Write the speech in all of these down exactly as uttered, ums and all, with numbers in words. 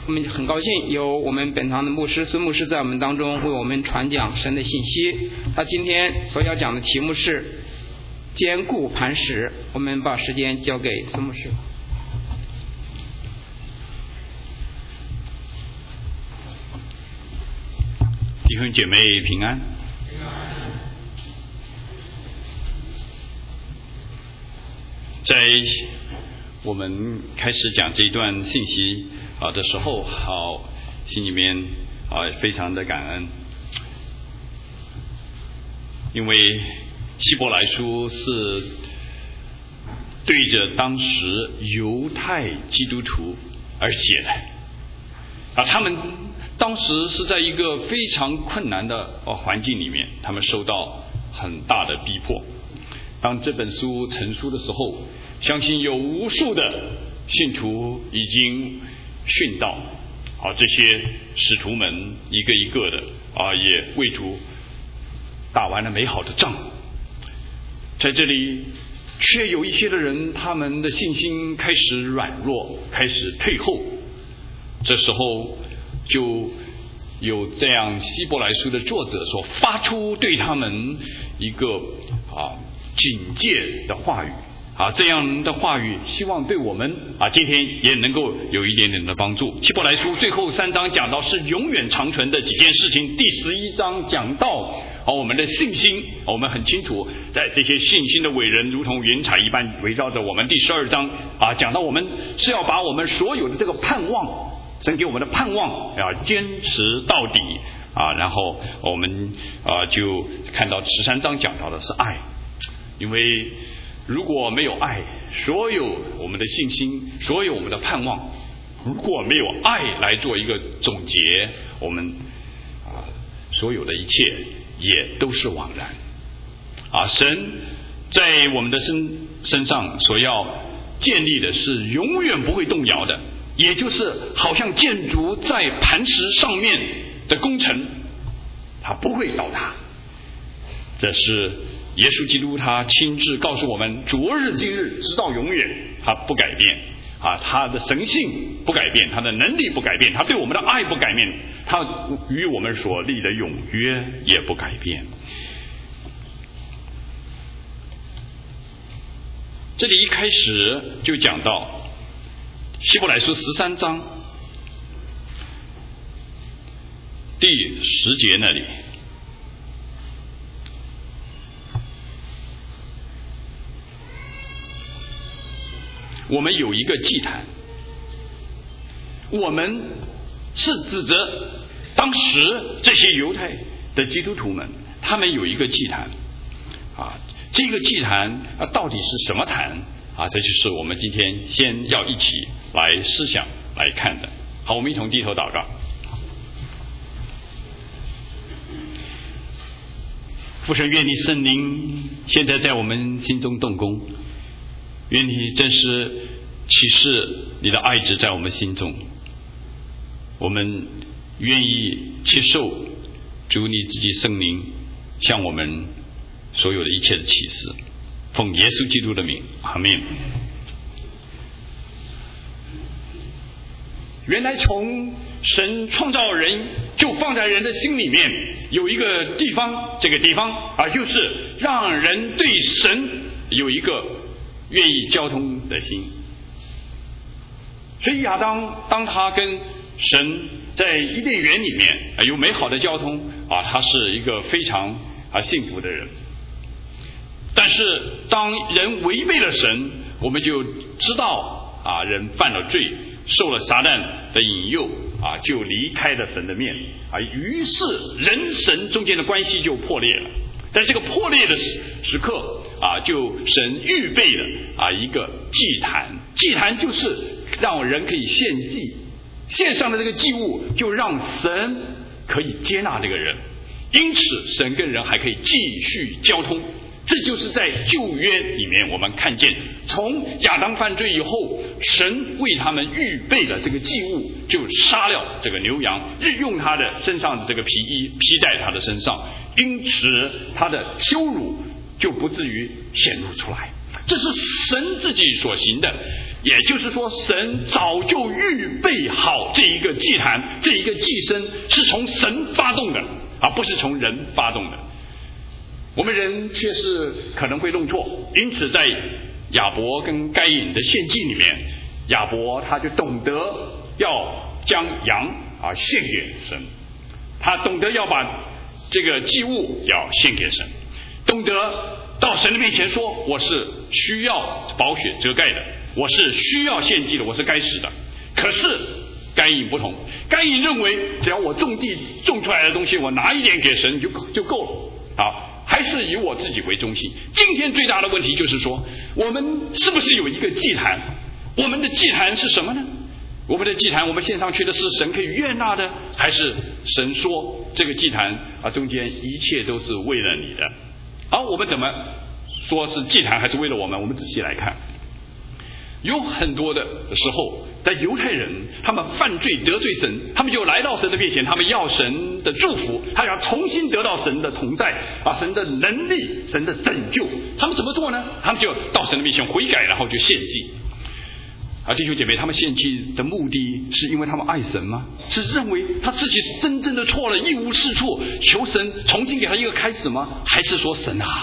我们很高兴有我们本堂的牧师孙牧师在我们当中为我们传讲神的信息。他今天所要讲的题目是坚固磐石。我们把时间交给孙牧师。 弟兄姐妹平安。在我们开始讲这一段信息啊的时候，好，心里面啊非常的感恩，因为希伯来书是对着当时犹太基督徒而写的啊，他们当时是在一个非常困难的环境里面，他们受到很大的逼迫。当这本书成书的时候，相信有无数的信徒已经殉道，啊，这些使徒们一个一个的啊，也为主打完了美好的仗。在这里，却有一些的人，他们的信心开始软弱，开始退后。这时候就有这样希伯来书的作者所发出对他们一个啊警戒的话语啊，这样的话语希望对我们啊今天也能够有一点点的帮助。希伯来书最后三章讲到是永远长存的几件事情，第十一章讲到啊我们的信心，我们很清楚在这些信心的伟人如同云彩一般围绕着我们。第十二章啊讲到我们是要把我们所有的这个盼望，神给我们的盼望要坚持到底啊，然后我们啊就看到十三章讲到的是爱，因为如果没有爱，所有我们的信心，所有我们的盼望，如果没有爱来做一个总结，我们啊所有的一切也都是枉然啊。神在我们的身身上所要建立的是永远不会动摇的，也就是好像建筑在磐石上面的工程，它不会倒塌。这是耶稣基督他亲自告诉我们，昨日今日直到永远，他不改变啊，他的神性不改变，他的能力不改变，他对我们的爱不改变，他与我们所立的永约也不改变。这里一开始就讲到希伯来书十三章第十节那里，我们有一个祭坛，我们是指着当时这些犹太的基督徒们，他们有一个祭坛啊，这个祭坛啊到底是什么坛啊？这就是我们今天先要一起来思想来看的。好，我们一同低头祷告。父神，愿你圣灵现在在我们心中动工，愿你真实启示你的爱子在我们心中，我们愿意接受主你自己圣灵向我们所有的一切的启示，奉耶稣基督的名，阿们。原来从神创造人就放在人的心里面有一个地方，这个地方啊，就是让人对神有一个愿意交通的心。所以亚当当他跟神在伊甸园里面啊有美好的交通啊，他是一个非常啊幸福的人。但是当人违背了神，我们就知道啊人犯了罪，受了撒旦的引诱啊，就离开了神的面啊，于是人神中间的关系就破裂了。在这个破裂的时时刻啊，就神预备了啊一个祭坛，祭坛就是让人可以献祭，献上的这个祭物就让神可以接纳这个人，因此神跟人还可以继续交通。这就是在旧约里面我们看见，从亚当犯罪以后，神为他们预备了这个祭物，就杀了这个牛羊，用他的身上的这个皮衣披在他的身上，因此他的羞辱就不至于显露出来。这是神自己所行的， 也就是说，神早就预备好这一个祭坛，这一个祭牲是从神发动的，而不是从人发动的。我们人却是可能会弄错，因此在亚伯跟该隐的献祭里面，亚伯他就懂得要将羊啊献给神，他懂得要把这个祭物要献给神，懂得到神的面前说，我是需要宝血遮盖的，我是需要献祭的，我是该死的。可是该隐不同，该隐认为只要我种地种出来的东西，我拿一点给神就就够了啊。还是以我自己为中心。今天最大的问题就是说，我们是不是有一个祭坛？我们的祭坛是什么呢？我们的祭坛，我们献上去的是神可以悦纳的，还是神说这个祭坛啊中间一切都是为了你的？而、啊、我们怎么说是祭坛还是为了我们？我们仔细来看，有很多的时候，在犹太人他们犯罪得罪神，他们就来到神的面前，他们要神的祝福，他要重新得到神的同在啊，神的能力，神的拯救。他们怎么做呢？他们就到神的面前悔改，然后就献祭。啊，弟兄姐妹，他们献祭的目的是因为他们爱神吗？是认为他自己是真正的错了，一无是处，求神重新给他一个开始吗？还是说，神啊，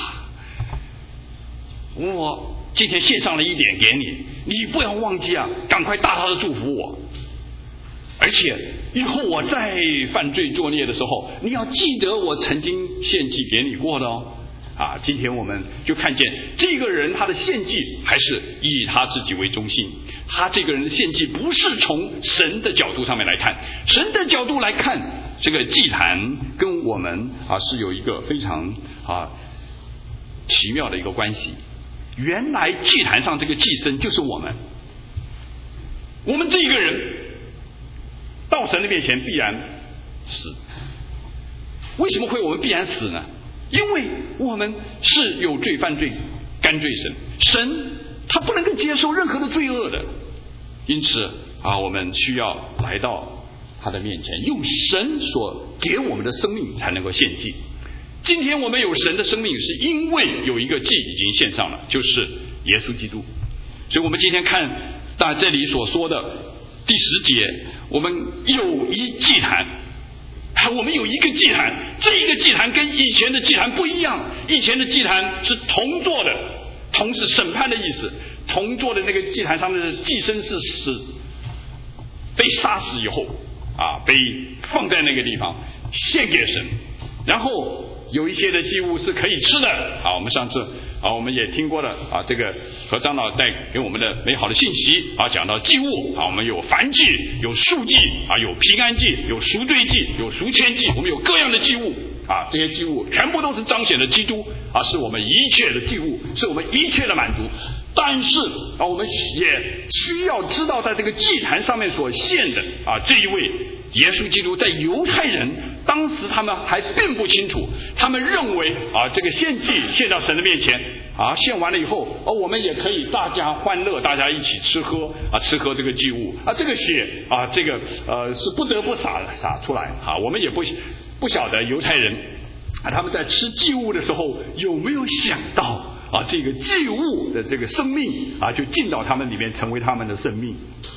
我今天献上了一点给你，你不要忘记啊，赶快大大的祝福我。而且以后我再犯罪作孽的时候，你要记得我曾经献祭给你过的哦。啊，今天我们就看见这个人他的献祭还是以他自己为中心，他这个人的献祭不是从神的角度上面来看，神的角度来看，这个祭坛跟我们啊是有一个非常啊奇妙的一个关系。原来祭坛上这个祭牲就是我们，我们这一个人到神的面前必然死。为什么会我们必然死呢？因为我们是有罪犯罪干罪神，神他不能够接受任何的罪恶的，因此啊，我们需要来到他的面前，用神所给我们的生命才能够献祭。今天我们有神的生命，是因为有一个祭已经献上了，就是耶稣基督。所以我们今天看到这里所说的第十节，我们有一祭坛，我们有一个祭坛，这一个祭坛跟以前的祭坛不一样。以前的祭坛是铜做的，铜是审判的意思，铜做的那个祭坛上面的祭牲是死，被杀死以后啊，被放在那个地方献给神，然后有一些的祭物是可以吃的啊。我们上次啊，我们也听过了啊，这个何长老带给我们的美好的信息啊，讲到祭物啊，我们有燔祭，有赎祭啊，有平安祭，有赎罪祭，有赎愆祭，我们有各样的祭物啊，这些祭物全部都是彰显了基督啊，是我们一切的祭物，是我们一切的满足。但是啊，我们也需要知道，在这个祭坛上面所献的啊，这一位耶稣基督，在犹太人当时他们还并不清楚，他们认为啊，这个献祭献到神的面前啊，献完了以后，哦，我们也可以大家欢乐，大家一起吃喝啊，吃喝这个祭物啊，这个血啊，这个呃是不得不洒洒出来啊，我们也不不晓得犹太人啊，他们在吃祭物的时候有没有想到啊，这个祭物的这个生命啊，就进到他们里面，成为他们的生命。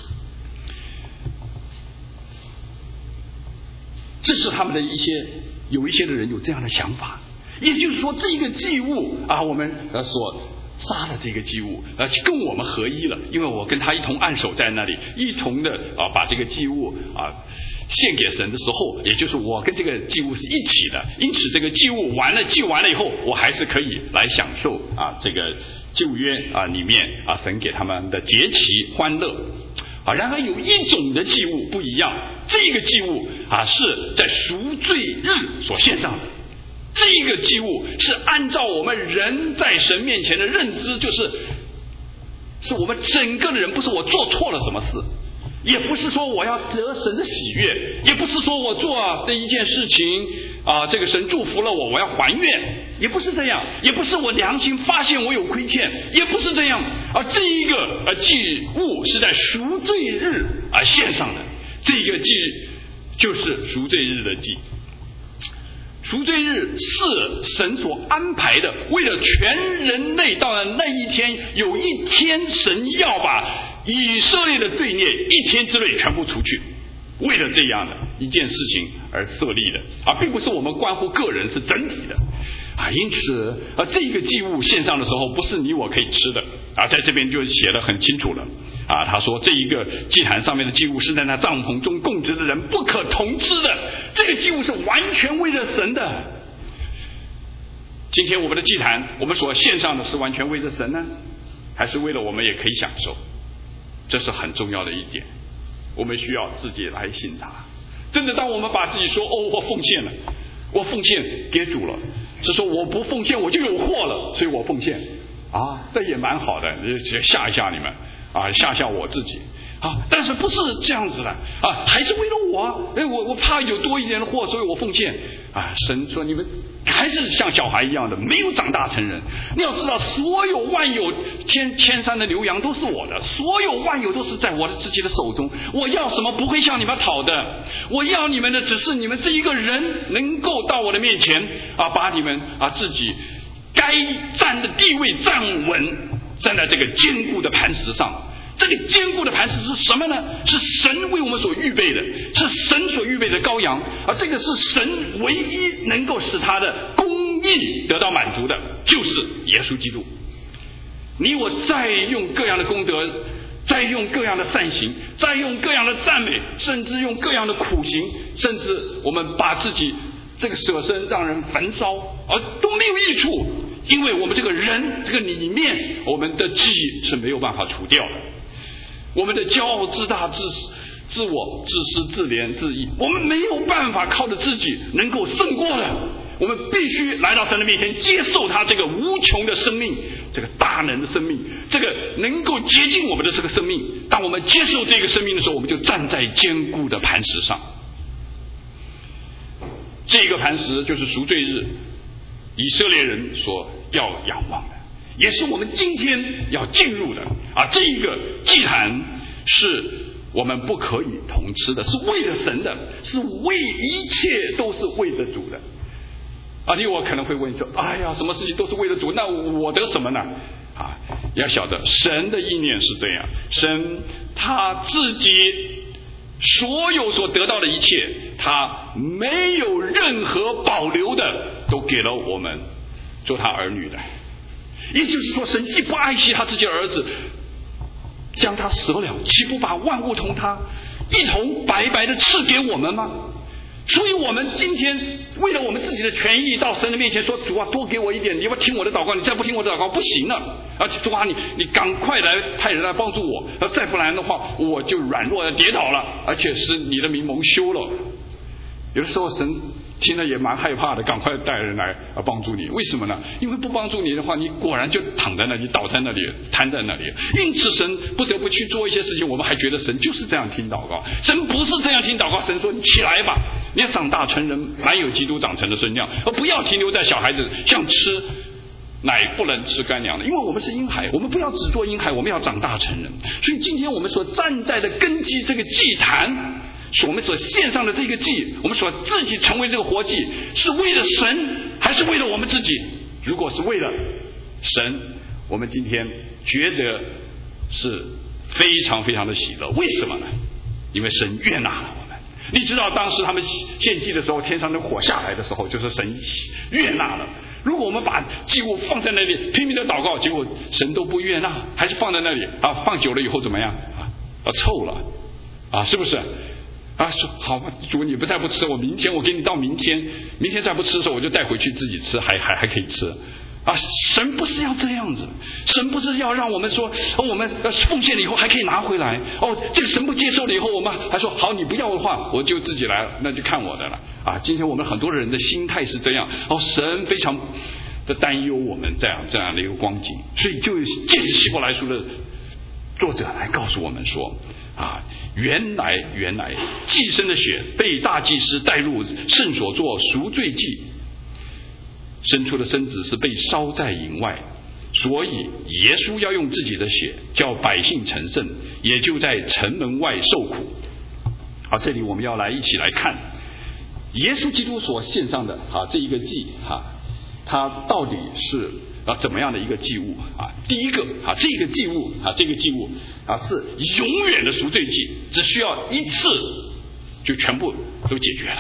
这是他们的一些有一些的人有这样的想法，也就是说，这个祭物啊，我们呃所杀的这个祭物呃跟我们合一了，因为我跟他一同按手在那里，一同的啊把这个祭物啊献给神的时候，也就是我跟这个祭物是一起的，因此这个祭物完了祭完了以后，我还是可以来享受啊这个旧约啊里面啊神给他们的节期欢乐啊。然而有一种的祭物不一样，这个祭物啊是在赎罪日所献上的，这个祭物是按照我们人在神面前的认知，就是是我们整个的人，不是我做错了什么事，也不是说我要得神的喜悦，也不是说我做的一件事情啊，这个神祝福了我，我要还愿，也不是这样，也不是我良心发现我有亏欠，也不是这样。而这一个呃祭物是在赎罪日而献上的，这个祭就是赎罪日的祭。赎罪日是神所安排的，为了全人类到了那一天，有一天神要把以色列的罪孽一天之内全部除去，为了这样的一件事情而设立的啊，并不是我们关乎个人，是整体的啊。因此啊，这个祭物献上的时候，不是你我可以吃的啊，在这边就写得很清楚了啊。他说这一个祭坛上面的祭物是在那帐篷中供职的人不可同吃的，这个祭物是完全为了神的。今天我们的祭坛，我们所献上的是完全为了神呢，还是为了我们也可以享受？这是很重要的一点，我们需要自己来省察。真的，当我们把自己说哦，我奉献了，我奉献给主了，是说我不奉献我就有祸了，所以我奉献啊，这也蛮好的，吓一吓你们啊，吓吓我自己啊。但是不是这样子的啊？还是为了我，哎，我我怕有多一点的祸，所以我奉献啊。神说你们还是像小孩一样的，没有长大成人。你要知道，所有万有千千山的牛羊都是我的，所有万有都是在我的自己的手中。我要什么不会向你们讨的，我要你们的只是你们这一个人能够到我的面前啊，把你们啊自己该站的地位站稳，站在这个坚固的磐石上。这个坚固的磐石是什么呢？是神为我们所预备的，是神所预备的羔羊，而这个是神唯一能够使他的公义得到满足的，就是耶稣基督。你我再用各样的功德，再用各样的善行，再用各样的赞美，甚至用各样的苦行，甚至我们把自己这个舍身让人焚烧，而都没有益处，因为我们这个人这个里面，我们的记忆是没有办法除掉的。我们的骄傲自大自自我自私自怜自义，我们没有办法靠着自己能够胜过的，我们必须来到神的面前，接受他这个无穷的生命，这个大能的生命，这个能够洁净我们的这个生命。当我们接受这个生命的时候，我们就站在坚固的磐石上。这个磐石就是赎罪日以色列人所要仰望的，也是我们今天要进入的啊！这个祭坛是我们不可以同吃的，是为了神的，是为一切都是为着主的啊！你我可能会问说：哎呀，什么事情都是为了主，那我得什么呢？啊，要晓得神的意念是这样，神他自己所有所得到的一切，他没有任何保留的，都给了我们做他儿女的。也就是说，神既不爱惜他自己的儿子，将他舍了，岂不把万物同他一同白白的赐给我们吗？所以我们今天为了我们自己的权益到神的面前说：主啊，多给我一点，你要不听我的祷告，你再不听我的祷告不行了，而且主啊，你你赶快来派人来帮助我，再不然的话我就软弱跌倒了，而且是你的名蒙羞了。有的时候神听了也蛮害怕的，赶快带人来帮助你。为什么呢？因为不帮助你的话，你果然就躺在那里，倒在那里，瘫在那里。因此神不得不去做一些事情。我们还觉得神就是这样听祷告，神不是这样听祷告。神说：你起来吧，你要长大成人，满有基督长成的身量，而不要停留在小孩子，像吃奶不能吃干粮的。因为我们是婴孩，我们不要只做婴孩，我们要长大成人。所以今天我们所站在的根基，这个祭坛，我们所献上的这个祭，我们所自己成为这个活祭，是为了神还是为了我们自己？如果是为了神，我们今天觉得是非常非常的喜乐。为什么呢？因为神悦纳了我们。你知道当时他们献祭的时候，天上的火下来的时候，就是神悦纳了。如果我们把祭物放在那里拼命的祷告，结果神都不悦纳，还是放在那里啊，放久了以后怎么样啊？啊，臭了啊，是不是？啊，说好吧，主你不再不吃，我明天我给你到明天，明天再不吃的时候我就带回去自己吃，还还还可以吃。啊，神不是要这样子，神不是要让我们说，哦，我们奉献了以后还可以拿回来。哦，这个神不接受了以后，我们还说好，你不要的话，我就自己来，那就看我的了。啊，今天我们很多人的心态是这样。哦，神非常的担忧我们这样这样的一个光景，所以就借着希伯来书的作者来告诉我们说。啊，原来原来祭牲的血被大祭司带入圣所做赎罪祭，生出的身子是被烧在营外，所以耶稣要用自己的血叫百姓成圣，也就在城门外受苦。好，这里我们要来一起来看耶稣基督所献上的啊这一个祭哈，它到底是啊怎么样的一个祭物啊？第一个啊，这个祭物啊，这个祭物啊是永远的赎罪祭，只需要一次就全部都解决了。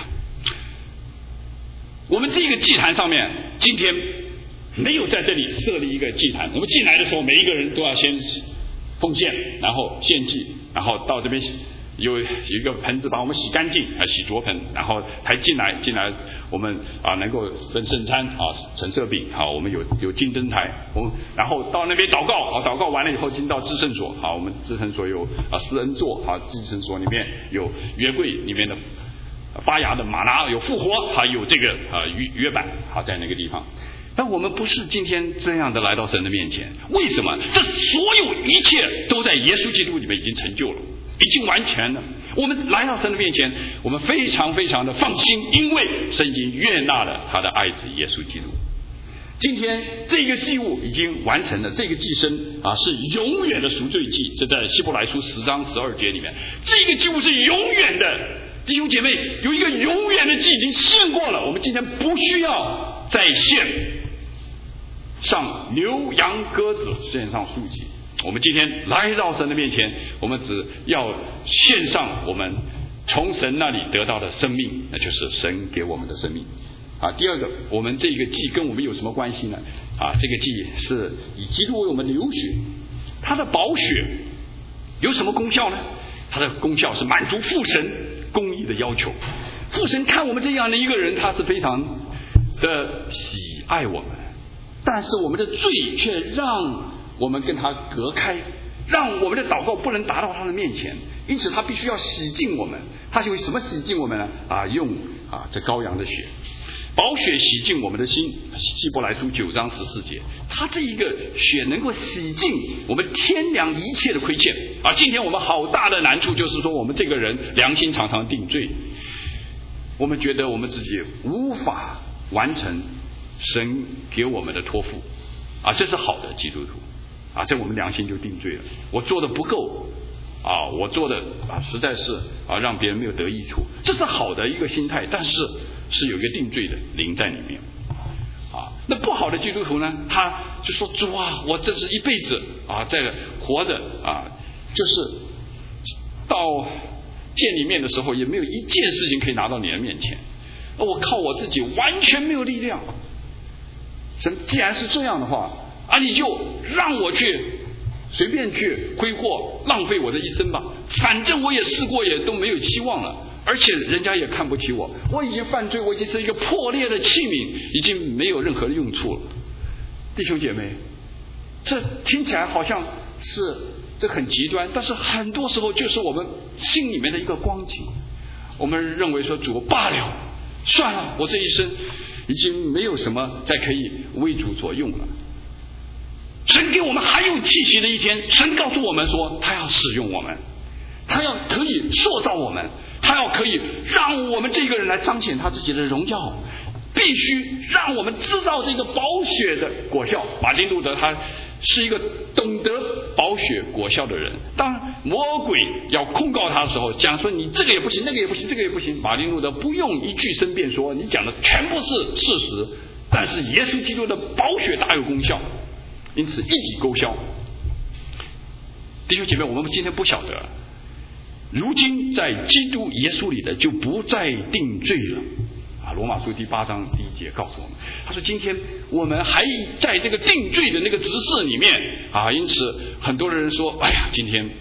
我们这个祭坛上面今天没有在这里设立一个祭坛，我们进来的时候每一个人都要先奉献，然后献祭，然后到这边有有一个盆子把我们洗干净啊，洗濯盆，然后才进来进来我们啊能够分圣餐啊，陈设饼好，我们有有金灯台，我们然后到那边祷告啊，祷告完了以后进到至圣所，好，我们至圣所有啊施恩座，好，至圣所里面有约柜里面的发芽的玛拿，有复活，还有这个啊约约版，好，在那个地方。但我们不是今天这样的来到神的面前，为什么？这所有一切都在耶稣基督里面已经成就了，已经完全了。我们来到神的面前，我们非常非常的放心，因为神已经悦纳了他的爱子耶稣基督。今天这个祭物已经完成了，这个祭牲啊是永远的赎罪祭，这在希伯来书十章十二节里面，这个祭物是永远的。弟兄姐妹，有一个永远的祭已经献过了，我们今天不需要再献上牛羊鸽子，献上素祭。我们今天来到神的面前，我们只要献上我们从神那里得到的生命，那就是神给我们的生命啊。第二个，我们这个祭跟我们有什么关系呢？啊，这个祭是以基督为我们流血，他的宝血有什么功效呢？他的功效是满足父神公义的要求。父神看我们这样的一个人，他是非常的喜爱我们，但是我们的罪却让我们跟他隔开，让我们的祷告不能达到他的面前，因此他必须要洗净我们。他是为什么洗净我们呢？啊，用啊这羔羊的血，宝血洗净我们的心。希伯来书九章十四节，他这一个血能够洗净我们天良一切的亏欠。而今天我们好大的难处就是说，我们这个人良心常常定罪，我们觉得我们自己无法完成神给我们的托付啊，这是好的基督徒啊，这我们良心就定罪了。我做的不够啊，我做的啊实在是啊让别人没有得益处，这是好的一个心态，但是是有一个定罪的灵在里面啊。那不好的基督徒呢，他就说主啊，我这是一辈子啊在活着啊，就是到见你面的时候也没有一件事情可以拿到你的面前，我靠我自己完全没有力量。神既然是这样的话啊，你就让我去随便去挥霍浪费我的一生吧，反正我也试过也都没有期望了，而且人家也看不起我，我已经犯罪，我已经是一个破裂的器皿，已经没有任何的用处了。弟兄姐妹，这听起来好像是这很极端，但是很多时候就是我们心里面的一个光景。我们认为说主罢了，算了，我这一生已经没有什么再可以为主所用了。神给我们还有气息的一天，神告诉我们说他要使用我们，他要可以塑造我们，他要可以让我们这个人来彰显他自己的荣耀，必须让我们知道这个宝血的果效。马丁路德他是一个懂得宝血果效的人，当魔鬼要控告他的时候，讲说你这个也不行，那个也不行，这个也不行，马丁路德不用一句申辩说你讲的全部是事实，但是耶稣基督的宝血大有功效，因此一体勾销。弟兄姐妹，我们今天不晓得，如今在基督耶稣里的就不再定罪了啊！罗马书第八章第一节告诉我们，他说今天我们还在这个定罪的那个执事里面啊，因此很多人说，哎呀，今天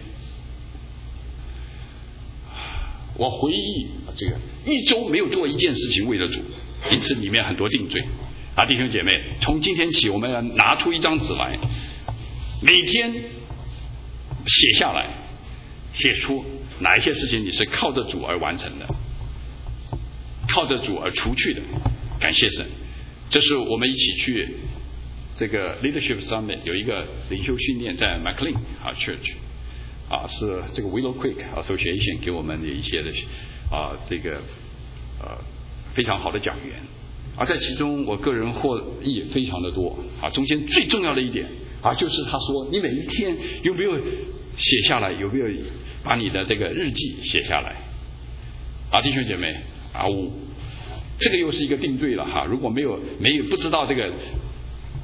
我回忆这个一周没有做一件事情为了主，因此里面很多定罪啊！弟兄姐妹，从今天起，我们要拿出一张纸来，每天写下来，写出哪一些事情你是靠着主而完成的，靠着主而除去的。感谢神，这是我们一起去这个 Leadership Summit 有一个领袖训练在 McLean 啊 Church 啊，是这个 Willow Creek Association 给我们的一些的啊这个呃非常好的讲员。而在其中我个人获益非常的多啊，中间最重要的一点啊，就是他说你每一天有没有写下来，有没有把你的这个日记写下来啊？弟兄姐妹啊，我这个又是一个定罪了哈，如果没有没有不知道这个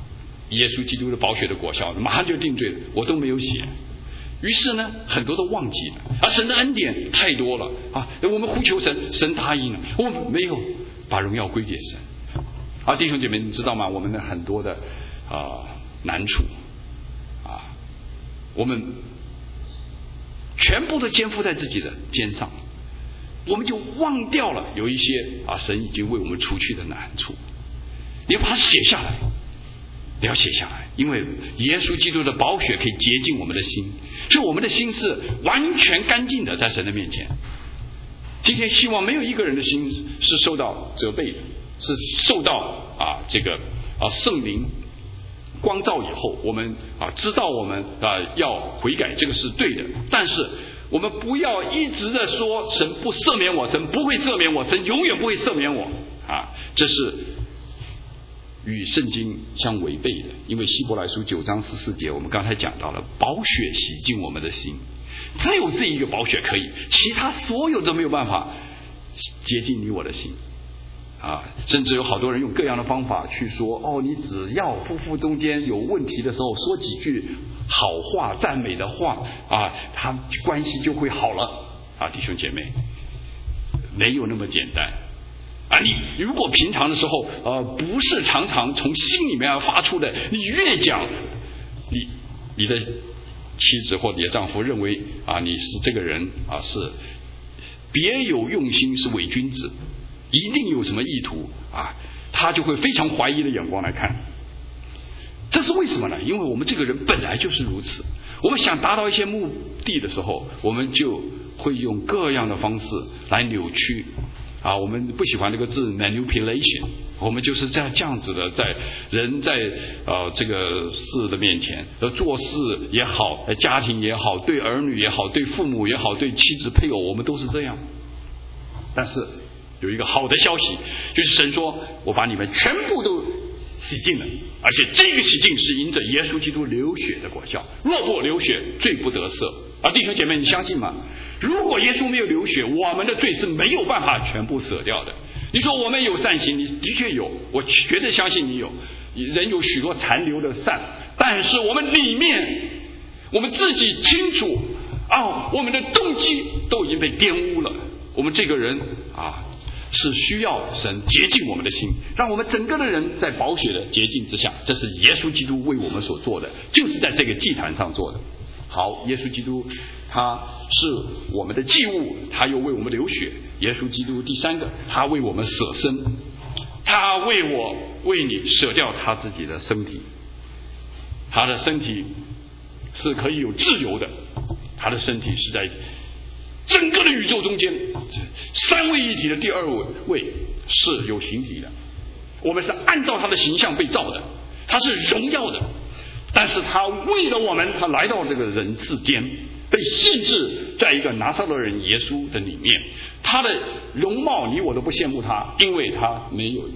耶稣基督的宝血的果效，马上就定罪了，我都没有写。于是呢，很多都忘记了，而神的恩典太多了啊！我们呼求神，神答应了，我们没有把荣耀归给神。啊，弟兄姐妹，你知道吗？我们的很多的啊、呃、难处啊，我们全部都肩负在自己的肩上，我们就忘掉了有一些啊神已经为我们除去的难处。你要把它写下来，你要写下来，因为耶稣基督的宝血可以洁净我们的心，所以我们的心是完全干净的，在神的面前。今天希望没有一个人的心是受到责备的，是受到啊这个啊圣灵光照以后，我们啊知道我们啊要悔改，这个是对的。但是我们不要一直的说神不赦免我，神不会赦免我，神永远不会赦免我啊，这是与圣经相违背的。因为希伯来书九章十四节，我们刚才讲到了，宝血洗净我们的心，只有这一个宝血可以，其他所有都没有办法洁净你我的心啊。甚至有好多人用各样的方法去说，哦，你只要夫妇中间有问题的时候说几句好话赞美的话啊，他关系就会好了啊。弟兄姐妹，没有那么简单啊！你如果平常的时候呃不是常常从心里面要发出的，你越讲，你你的妻子或你的丈夫认为啊你是这个人啊是别有用心，是伪君子，一定有什么意图啊，他就会非常怀疑的眼光来看。这是为什么呢？因为我们这个人本来就是如此，我们想达到一些目的的时候，我们就会用各样的方式来扭曲啊，我们不喜欢这个字 manipulation， 我们就是这样这样子的，在人在呃这个事的面前，呃做事也好，家庭也好，对儿女也好，对父母也好，对妻子配偶，我们都是这样。但是有一个好的消息，就是神说我把你们全部都洗净了，而且这个洗净是因着耶稣基督流血的果效，若不流血，罪不得赦。而弟兄姐妹，你相信吗？如果耶稣没有流血，我们的罪是没有办法全部舍掉的。你说我们有善行，你的确有，我绝对相信你有，人有许多残留的善，但是我们里面我们自己清楚啊，我们的动机都已经被玷污了。我们这个人啊是需要神洁净我们的心，让我们整个的人在宝血的洁净之下，这是耶稣基督为我们所做的，就是在这个祭坛上做的。好，耶稣基督他是我们的祭物，他又为我们流血。耶稣基督第三个，他为我们舍身，他为我为你舍掉他自己的身体，他的身体是可以有自由的，他的身体是在整个的宇宙中间三位一体的第二位是有形体的，我们是按照他的形象被造的，他是荣耀的，但是他为了我们，他来到这个人世间，被限制在一个拿撒勒人耶稣的里面，他的容貌你我都不羡慕他，因为他没有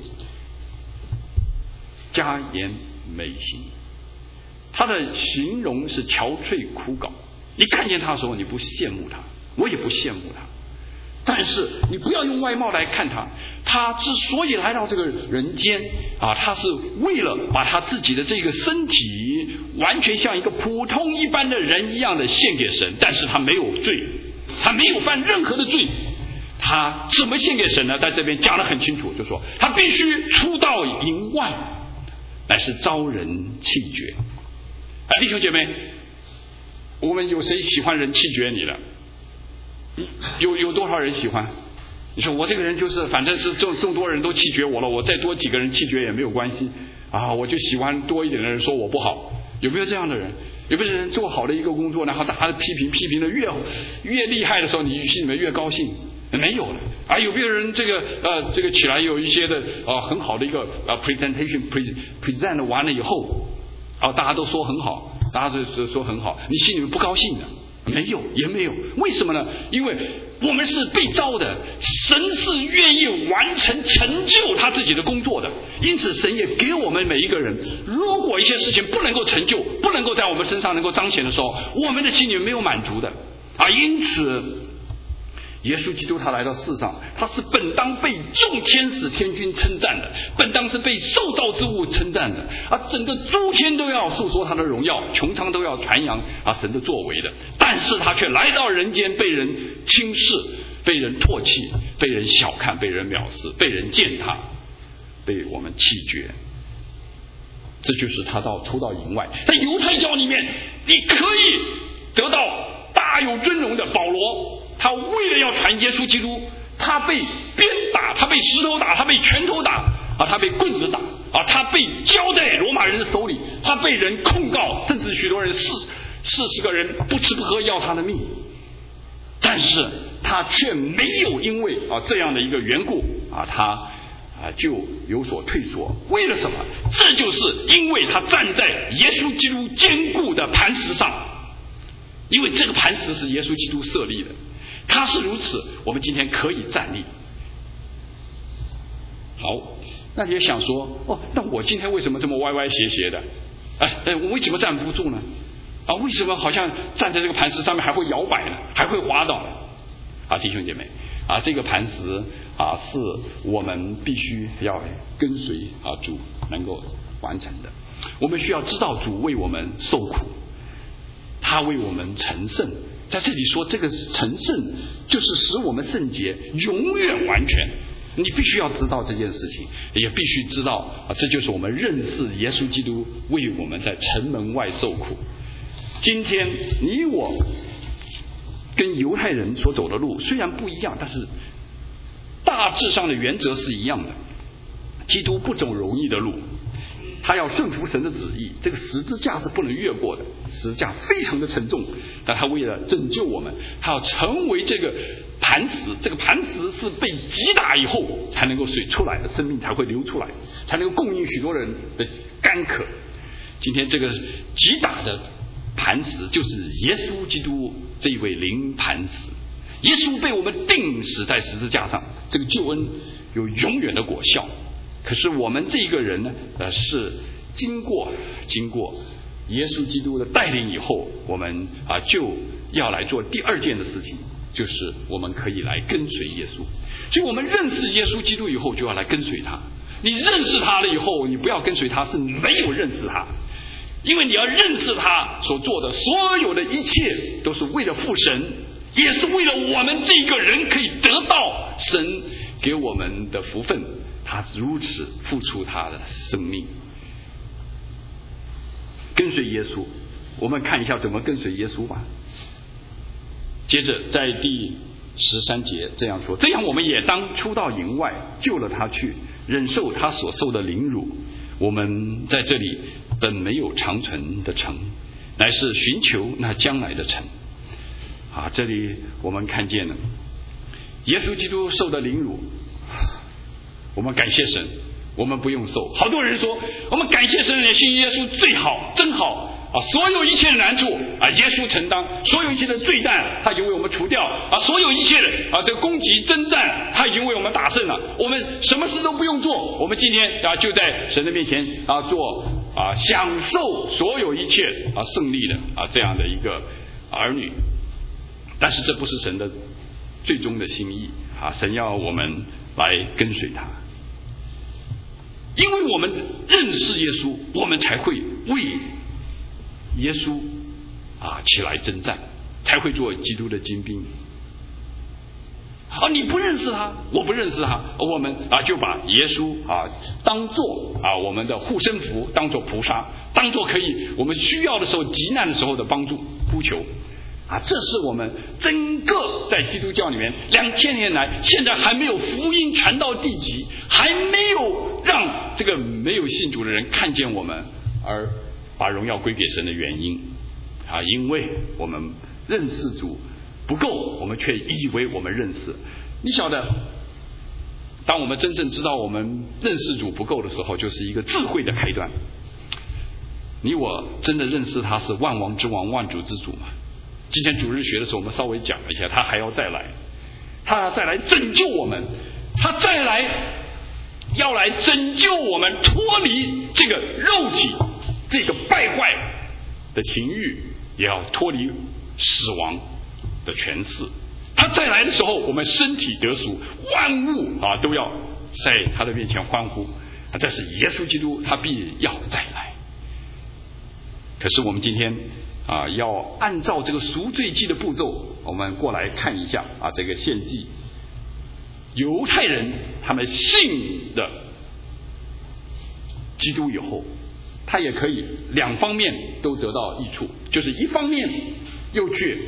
加颜美形，他的形容是憔悴枯槁，你看见他的时候你不羡慕他，我也不羡慕他，但是你不要用外貌来看他，他之所以来到这个人间啊，他是为了把他自己的这个身体完全像一个普通一般的人一样的献给神，但是他没有罪，他没有犯任何的罪，他怎么献给神呢？在这边讲得很清楚，就说他必须出到营外，乃是招人弃绝。哎，弟兄姐妹，我们有谁喜欢人弃绝你的？有有多少人喜欢？你说我这个人就是反正是众众多人都弃绝我了，我再多几个人弃绝也没有关系啊，我就喜欢多一点的人说我不好。有没有这样的人？有没有人做好的一个工作，然后大家的批评批评的越越厉害的时候，你心里面越高兴？没有了啊！有没有人这个呃这个起来有一些的呃很好的一个呃 presentation present present 完了以后啊，大家都说很好，大家都说很好，你心里面不高兴的？没有，也没有。为什么呢？因为我们是被召的，神是愿意完成成就他自己的工作的，因此神也给我们每一个人，如果一些事情不能够成就，不能够在我们身上能够彰显的时候，我们的心里没有满足的啊。因此耶稣基督他来到世上，他是本当被众天使天君称赞的，本当是被受造之物称赞的，啊，整个诸天都要诉说他的荣耀，穹苍都要传扬啊神的作为的。但是他却来到人间，被人轻视，被人唾弃，被人小看，被人藐视，被人践踏，被我们弃绝。这就是他到出到营外，在犹太教里面，你可以得到大有尊荣的保罗，他为了要传耶稣基督，他被鞭打，他被石头打，他被拳头打啊，他被棍子打啊，他被交在罗马人的手里，他被人控告，甚至许多人四四十个人不吃不喝要他的命，但是他却没有因为啊这样的一个缘故啊，他啊就有所退缩。为了什么？这就是因为他站在耶稣基督坚固的磐石上，因为这个磐石是耶稣基督设立的，他是如此，我们今天可以站立。好，那也想说，哦，那我今天为什么这么歪歪斜斜的？哎哎，我为什么站不住呢？啊，为什么好像站在这个磐石上面还会摇摆呢？还会滑倒呢？啊，弟兄姐妹，啊，这个磐石啊，是我们必须要跟随啊主能够完成的。我们需要知道主为我们受苦，他为我们成圣。在这里说，这个成圣就是使我们圣洁，永远完全。你必须要知道这件事情，也必须知道啊，这就是我们认识耶稣基督为我们在城门外受苦。今天你我跟犹太人所走的路虽然不一样，但是大致上的原则是一样的。基督不走容易的路，他要顺服神的旨意，这个十字架是不能越过的，十字架非常的沉重，但他为了拯救我们，他要成为这个磐石，这个磐石是被击打以后才能够水出来的，生命才会流出来，才能够供应许多人的干渴。今天这个击打的磐石就是耶稣基督这一位灵磐石，耶稣被我们钉死在十字架上，这个救恩有永远的果效。可是我们这个人呢，呃，是经过经过耶稣基督的带领以后，我们啊就要来做第二件的事情，就是我们可以来跟随耶稣。所以我们认识耶稣基督以后，就要来跟随他。你认识他了以后，你不要跟随他，是没有认识他。因为你要认识他所做的所有的一切，都是为了父神，也是为了我们这个人可以得到神给我们的福分。他如此付出他的生命，跟随耶稣。我们看一下怎么跟随耶稣吧。接着在第十三节这样说：这样我们也当出到营外，救了他去，忍受他所受的凌辱。我们在这里本没有长存的城，乃是寻求那将来的城。啊，这里我们看见了耶稣基督受的凌辱，我们感谢神，我们不用受。好多人说我们感谢神，也信耶稣最好，真好啊！所有一切的难处啊，耶稣承担；所有一切的罪担，他已经为我们除掉啊！所有一切的啊，这个攻击征战，他已经为我们打胜了。我们什么事都不用做，我们今天啊就在神的面前啊做啊享受所有一切啊胜利的啊这样的一个儿女。但是这不是神的最终的心意啊！神要我们来跟随他。因为我们认识耶稣，我们才会为耶稣啊起来征战，才会做基督的精兵。啊，你不认识他，我不认识他，我们啊就把耶稣啊当作啊我们的护身符，当作菩萨，当作可以我们需要的时候、急难的时候的帮助呼求。啊，这是我们整个在基督教里面两千年来，现在还没有福音传到地极，还没有让这个没有信主的人看见我们，而把荣耀归给神的原因。啊，因为我们认识主不够，我们却以为我们认识。你晓得，当我们真正知道我们认识主不够的时候，就是一个智慧的开端。你我真的认识他是万王之王、万主之主吗？今天主日学的时候我们稍微讲了一下，他还要再来，他要再来拯救我们，他再来要来拯救我们脱离这个肉体这个败坏的情欲，也要脱离死亡的权势。他他再来的时候，我们身体得赎，万物啊都要在他的面前欢呼。这是耶稣基督，他必要再来。可是我们今天啊，要按照这个赎罪祭的步骤，我们过来看一下啊，这个献祭。犹太人他们信的基督以后，他也可以两方面都得到益处，就是一方面又去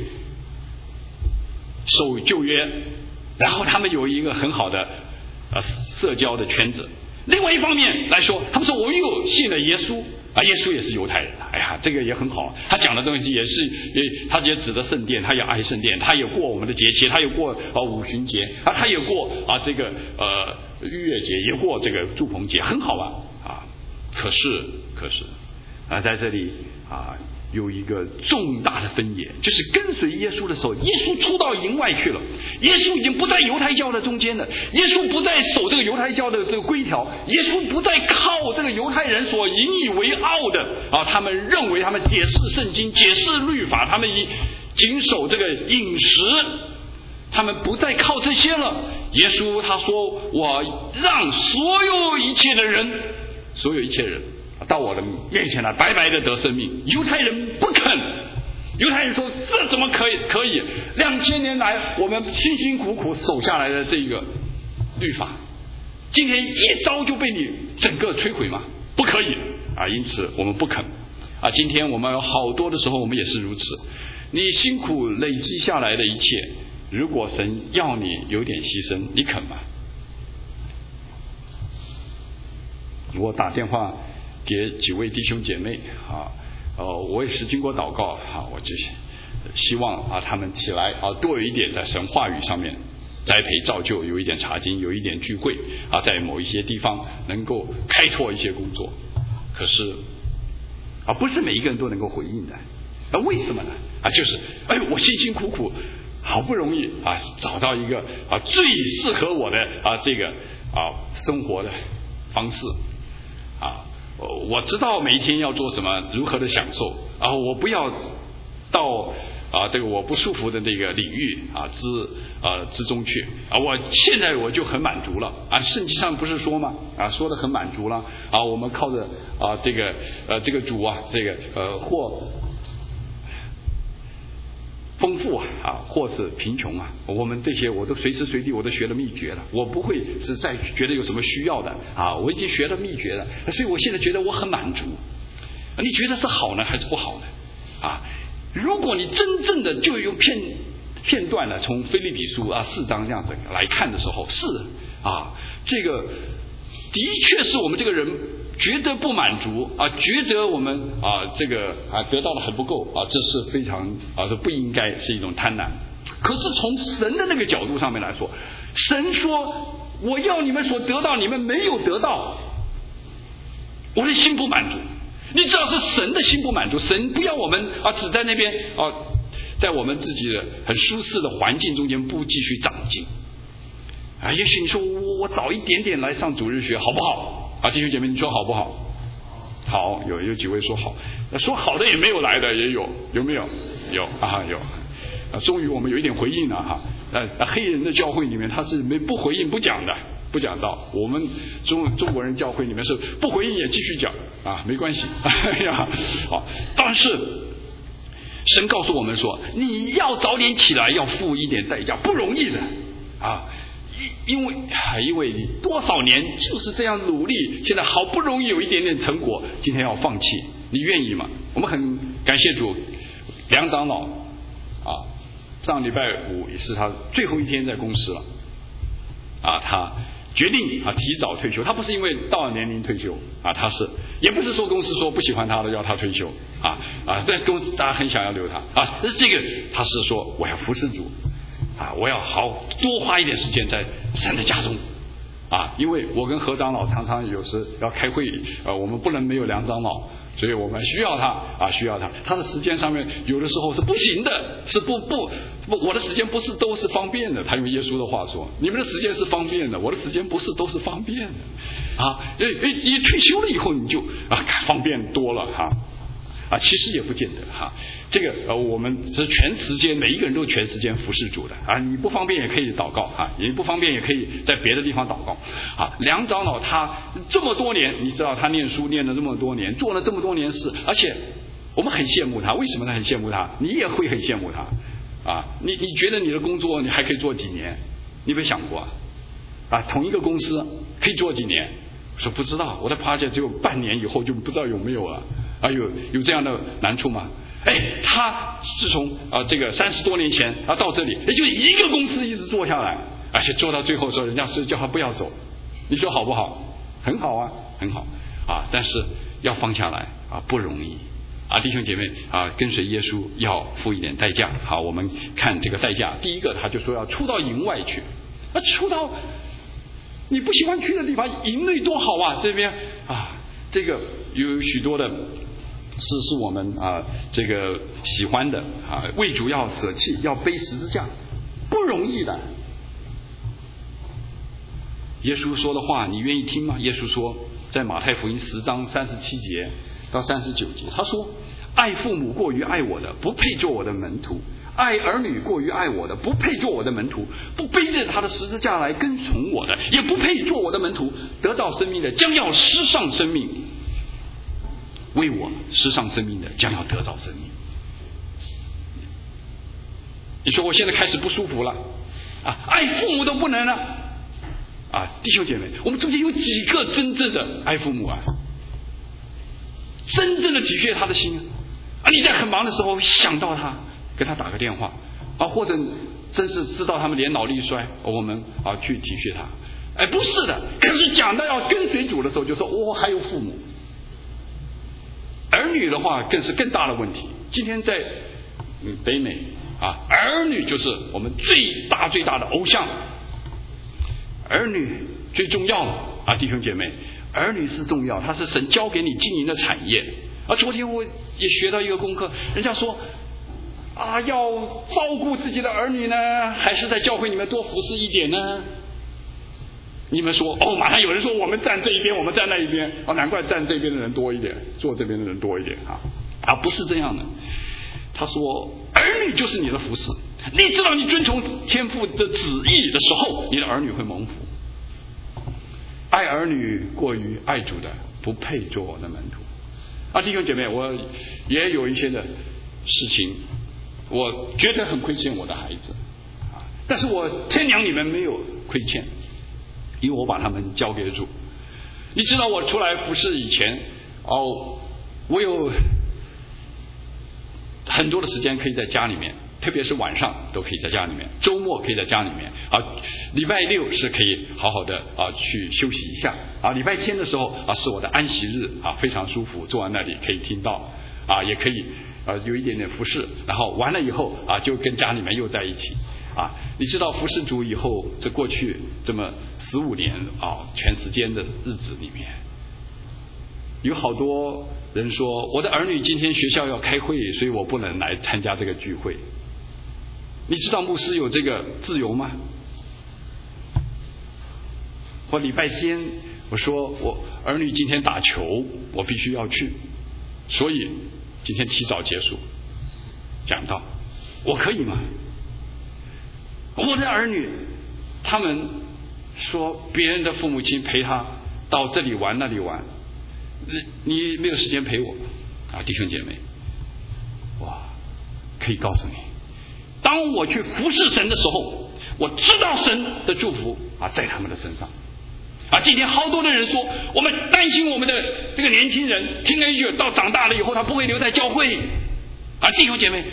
守旧约，然后他们有一个很好的呃社交的圈子；另外一方面来说，他们说我又信了耶稣啊，耶稣也是犹太人，哎呀，这个也很好。他讲的东西也是，也他也指的圣殿，他也爱圣殿，他也过我们的节期，他也过啊五旬节啊，他也过啊这个呃逾越节，也过这个祝棚节，很好啊啊。可是可是啊，在这里啊有一个重大的分野，就是跟随耶稣的时候，耶稣出到营外去了，耶稣已经不在犹太教的中间了，耶稣不再守这个犹太教的这个规条，耶稣不再靠这个犹太人所引以为傲的啊，他们认为他们解释圣经、解释律法，他们以谨守这个饮食，他们不再靠这些了。耶稣他说：“我让所有一切的人，所有一切人。”到我的面前来，白白的得生命。犹太人不肯，犹太人说这怎么可以？可以，两千年来我们辛辛苦苦守下来的这个律法，今天一招就被你整个摧毁吗？不可以啊！因此我们不肯啊。今天我们有好多的时候，我们也是如此。你辛苦累积下来的一切，如果神要你有点牺牲，你肯吗？我打电话给几位弟兄姐妹啊，呃，我也是经过祷告啊，我就希望啊他们起来啊多有一点在神话语上面栽培造就，有一点查经，有一点聚会啊，在某一些地方能够开拓一些工作。可是啊，不是每一个人都能够回应的。那为什么呢？啊，就是哎，我辛辛苦苦好不容易啊找到一个啊最适合我的啊这个啊生活的方式啊。我知道每一天要做什么，如何的享受啊！我不要到啊这个我不舒服的那个领域啊之啊之中去啊！我现在我就很满足了啊！圣经上不是说吗？啊，说的很满足了啊！我们靠着啊这个呃这个主啊这个呃或丰富啊，或是贫穷啊，我们这些我都随时随地我都学了秘诀了，我不会是再觉得有什么需要的啊，我已经学了秘诀了，所以我现在觉得我很满足。你觉得是好呢还是不好呢？啊，如果你真正的就用片片段呢，从腓立比书啊四章这样子来看的时候，是啊，这个的确是我们这个人觉得不满足啊，觉得我们啊这个啊得到的还不够啊，这是非常啊这不应该是一种贪婪。可是从神的那个角度上面来说，神说我要你们所得到你们没有得到，我的心不满足。你只要是神的心不满足，神不要我们啊只在那边啊在我们自己的很舒适的环境中间不继续长进啊。也许你说我我早一点点来上主日学好不好啊？弟兄姐妹，你说好不好？好，有有几位说好，说好的也没有来的也有，有没有？有啊，有啊。终于我们有一点回应了哈。呃，黑人的教会里面他是没不回应不讲的，不讲道。我们中中国人教会里面是不回应也继续讲啊，没关系。哎呀，好，但是神告诉我们说，你要早点起来，要付一点代价，不容易的啊。因为因为你多少年就是这样努力，现在好不容易有一点点成果，今天要放弃，你愿意吗？我们很感谢主，梁长老啊，上礼拜五也是他最后一天在公司了啊，他决定啊提早退休。他不是因为到了年龄退休啊，他是也不是说公司说不喜欢他的要他退休啊啊，在公司大家很想要留他啊，这个他是说我要服侍主啊，我要好多花一点时间在神的家中啊，因为我跟何长老常常有时要开会，呃，我们不能没有梁长老，所以我们需要他啊，需要他。他的时间上面有的时候是不行的，是不不不，我的时间不是都是方便的。他用耶稣的话说，你们的时间是方便的，我的时间不是都是方便的啊。你你退休了以后你就啊方便多了哈。 啊，其实也不见得哈。这个呃，我们是全时间，每一个人都全时间服侍主的啊。你不方便也可以祷告啊，你不方便也可以在别的地方祷告啊。梁长老他这么多年，你知道他念书念了这么多年，做了这么多年事，而且我们很羡慕他。为什么他很羡慕他？你也会很羡慕他啊。你你觉得你的工作你还可以做几年？你有没有想过啊？啊，同一个公司可以做几年？我说不知道，我的 project 只有半年以后就不知道有没有了啊，有有这样的难处吗？哎，他自从啊这个三十多年前啊到这里，也就一个公司一直做下来，而且做到最后的时候，人家是叫他不要走，你说好不好？很好啊，很好啊，但是要放下来啊不容易啊，弟兄姐妹啊，跟随耶稣要付一点代价。好，我们看这个代价，第一个他就说要出到营外去，啊，出到你不喜欢去的地方，营内多好啊！这边啊，这个有许多的是是我们啊这个喜欢的啊，为主要舍弃，要背十字架，不容易的。耶稣说的话，你愿意听吗？耶稣说，在马太福音十章三十七节到三十九节，他说：“爱父母过于爱我的，不配做我的门徒。”爱儿女过于爱我的，不配做我的门徒；不背着他的十字架来跟从我的，也不配做我的门徒。得到生命的，将要失丧生命；为我失丧生命的，将要得到生命。你说我现在开始不舒服了啊，爱父母都不能了啊！弟兄姐妹，我们中间有几个真正的爱父母啊？真正的体恤他的心啊！你在很忙的时候想到他，给他打个电话啊，或者真是知道他们年老力衰，我们啊去体恤他。哎，不是的，可是讲到要跟随主的时候，就说我、哦、还有父母。儿女的话更是更大的问题。今天在嗯北美啊，儿女就是我们最大最大的偶像。儿女最重要啊，弟兄姐妹，儿女是重要，他是神交给你经营的产业。啊，昨天我也学到一个功课，人家说啊，要照顾自己的儿女呢，还是在教会里面多服侍一点呢？你们说哦，马上有人说我们站这一边，我们站那一边，哦，难怪站这边的人多一点，坐这边的人多一点啊啊，不是这样的。他说，儿女就是你的服侍，你知道你遵从天父的旨意的时候，你的儿女会蒙福。爱儿女过于爱主的，不配做我的门徒。啊，弟兄姐妹，我也有一些的事情，我觉得很亏欠我的孩子啊，但是我天娘你们没有亏欠，因为我把他们交给主。你知道我出来服侍以前，哦，我有很多的时间可以在家里面，特别是晚上都可以在家里面，周末可以在家里面啊，礼拜六是可以好好的啊去休息一下啊，礼拜天的时候啊是我的安息日啊，非常舒服，坐在那里可以听到啊，也可以啊有一点点服侍，然后完了以后啊就跟家里面又在一起啊。你知道服侍主以后，这过去这么十五年啊全时间的日子里面，有好多人说我的儿女今天学校要开会，所以我不能来参加这个聚会。你知道牧师有这个自由吗？或礼拜天我说我儿女今天打球，我必须要去，所以今天提早结束讲道，我可以吗？我的儿女他们说别人的父母亲陪他到这里玩那里玩，你没有时间陪我啊，弟兄姐妹，哇，可以告诉你，当我去服侍神的时候，我知道神的祝福啊在他们的身上啊。今天好多的人说，我们担心我们的这个年轻人听了一句，到长大了以后他不会留在教会啊。弟兄姐妹，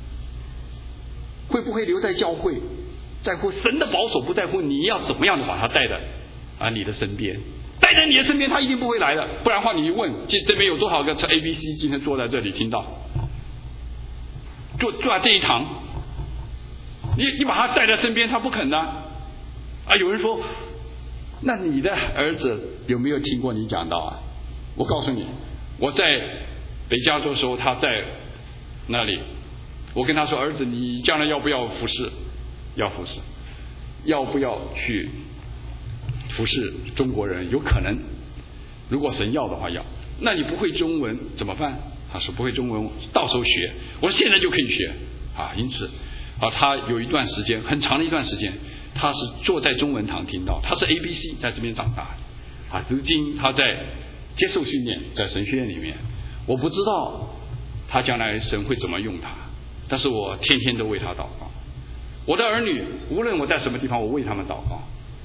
会不会留在教会，在乎神的保守，不在乎你要怎么样的把他带在啊你的身边。带在你的身边，他一定不会来的。不然的话，你一问，这这边有多少个 A B C 今天坐在这里听到，坐坐在这一堂，你你把他带在身边，他不肯的啊。有人说，那你的儿子有没有听过你讲道啊？我告诉你，我在北加州的时候，他在那里，我跟他说，儿子，你将来要不要服侍？要服侍，要不要去服侍中国人？有可能，如果神要的话要。那你不会中文怎么办他说不会中文，到时候学。我说现在就可以学啊。因此啊，他有一段时间，很长的一段时间，他是坐在中文堂听到，他是 A B C 在这边长大的啊。如今他在接受训练，在神学院里面，我不知道他将来神会怎么用他，但是我天天都为他祷告。我的儿女无论我在什么地方，我为他们祷告，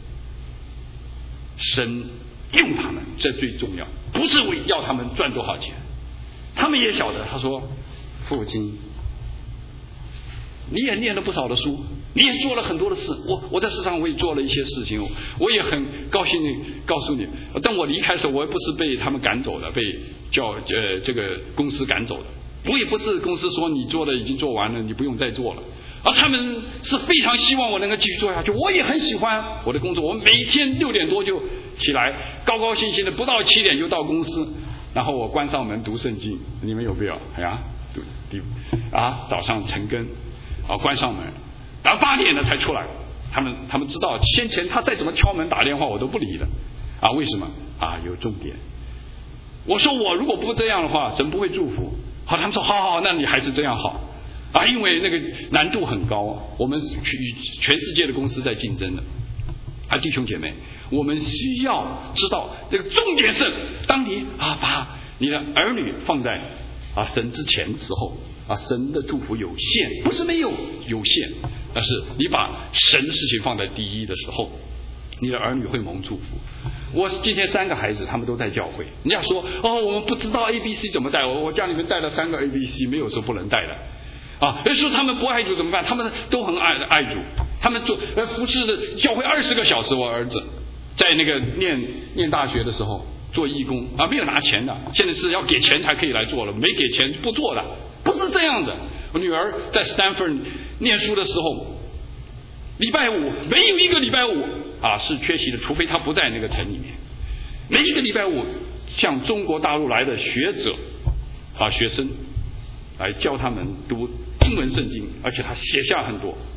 神用他们，这最重要，不是为要他们赚多少钱。他们也晓得，他说父亲你也念了不少的书，你也做了很多的事，我我在世上我也做了一些事情，我也很高兴地告诉你，当我离开的时候，我也不是被他们赶走的，被叫呃这个公司赶走的，我也不是公司说你做的已经做完了，你不用再做了。而他们是非常希望我能够继续做下去，我也很喜欢我的工作，我每天六点多就起来，高高兴兴的，不到七点就到公司，然后我关上门读圣经。你们有没有？哎呀，读读啊，早上晨更啊，关上门，然后八点了才出来。他们他们知道，先前他再怎么敲门打电话，我都不理的啊。为什么啊？有重点。我说我如果不这样的话，神不会祝福。好，他们说好好，那你还是这样好。啊，因为那个难度很高啊，我们与全世界的公司在竞争的啊，弟兄姐妹，我们需要知道这个重点是，当你啊把你的儿女放在啊神之前的时候啊，神的祝福有限，不是没有，有限，但是你把神的事情放在第一的时候，你的儿女会蒙祝福。我今天三个孩子，他们都在教会。人家说哦，我们不知道 A B C 怎么带，我我家里面带了三个 A B C， 没有说不能带的。啊，有时候他们不爱主怎么办？他们都很爱爱主，他们做呃服侍的教会二十个小时。我儿子在那个念念大学的时候做义工啊，没有拿钱的，现在是要给钱才可以来做了，没给钱不做的，不是这样的。我女儿在 Stanford 念书的时候，礼拜五没有一个礼拜五啊是缺席的，除非她不在那个城里面。每一个礼拜五，向中国大陆来的学者啊学生来教他们读英文圣经，而且他写下很多，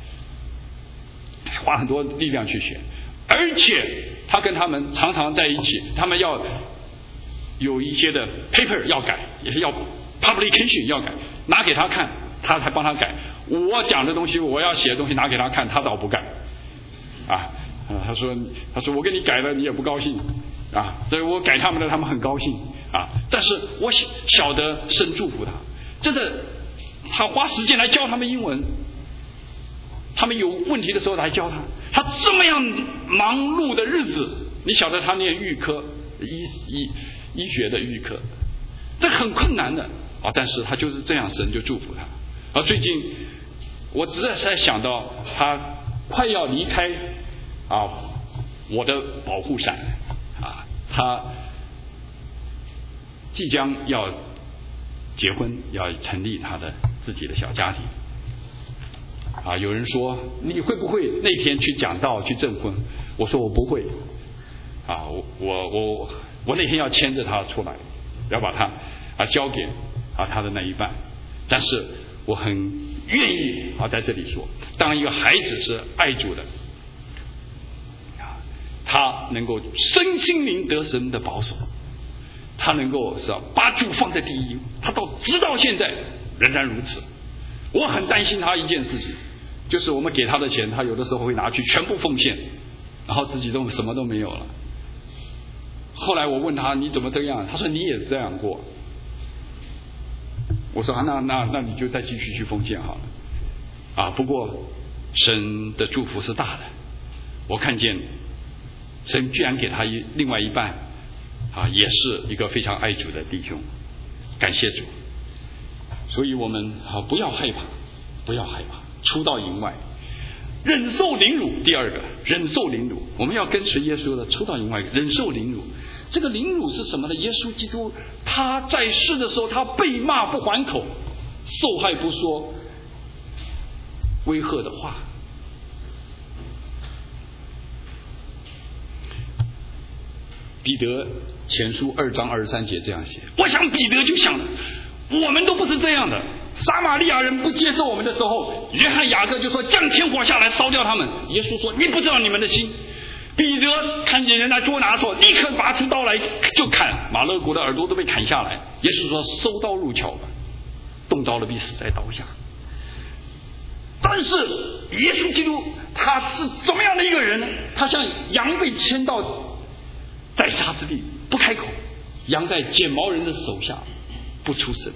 花很多力量去写，而且他跟他们常常在一起，他们要有一些的 paper 要改，也要 publication 要改，拿给他看，他才帮他改。我讲的东西，我要写的东西拿给他看，他倒不改啊。他说他说我给你改了，你也不高兴啊，所以我改他们的，他们很高兴啊。但是我晓得神祝福他，真的，他花时间来教他们英文，他们有问题的时候来教他。他这么样忙碌的日子，你晓得他念预科，医医医学的预科，这很困难的啊。但是他就是这样，神就祝福他。而最近我只是在想到他快要离开啊我的保护伞啊，他即将要结婚，要成立他的自己的小家庭啊。有人说你会不会那天去讲道去证婚？我说我不会啊，我我我我那天要牵着他出来，要把他啊交给啊他的那一半。但是我很愿意啊在这里说，当一个孩子是爱主的啊，他能够身心灵得神的保守，他能够是吧把主放在第一，他到直到现在仍然如此。我很担心他一件事情，就是我们给他的钱，他有的时候会拿去全部奉献，然后自己都什么都没有了。后来我问他你怎么这样？他说你也这样过。我说、啊、那那那你就再继续去奉献好了啊。不过神的祝福是大的，我看见神居然给他一另外一半啊，也是一个非常爱主的弟兄，感谢主。所以我们啊不要害怕，不要害怕，出到营外，忍受凌辱。第二个，忍受凌辱，我们要跟随耶稣的，出到营外，忍受凌辱。这个凌辱是什么呢？耶稣基督他在世的时候，他被骂不还口，受害不说威吓的话。彼得前书二章二十三节这样写。我想彼得就想了，我们都不是这样的。撒玛利亚人不接受我们的时候，约翰雅各就说降天火下来烧掉他们。耶稣说你不知道你们的心， 彼得看见人来捉拿说，立刻拔出刀来就砍，马勒古的耳朵都被砍下来。耶稣说收刀入鞘吧，动刀的必死在刀下。但是耶稣基督他是怎么样的一个人呢？他像羊被牵到宰杀之地，不开口，羊在剪毛人的手下不出声。